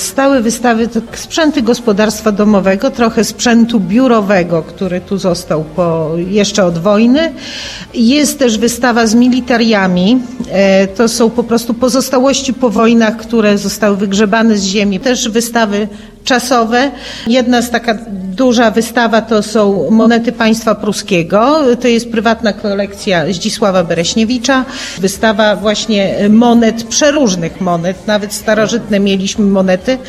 Stałe wystawy to sprzęty gospodarstwa domowego, trochę sprzętu biurowego, który tu został jeszcze od wojny. Jest też wystawa z militariami. To są po prostu pozostałości po wojnach, które zostały wygrzebane z ziemi. Też wystawy czasowe. Jedna z taka duża wystawa to są monety państwa pruskiego. To jest prywatna kolekcja Zdzisława Bereśniewicza. Wystawa właśnie monet, przeróżnych monet, nawet starożytne mieliśmy monety.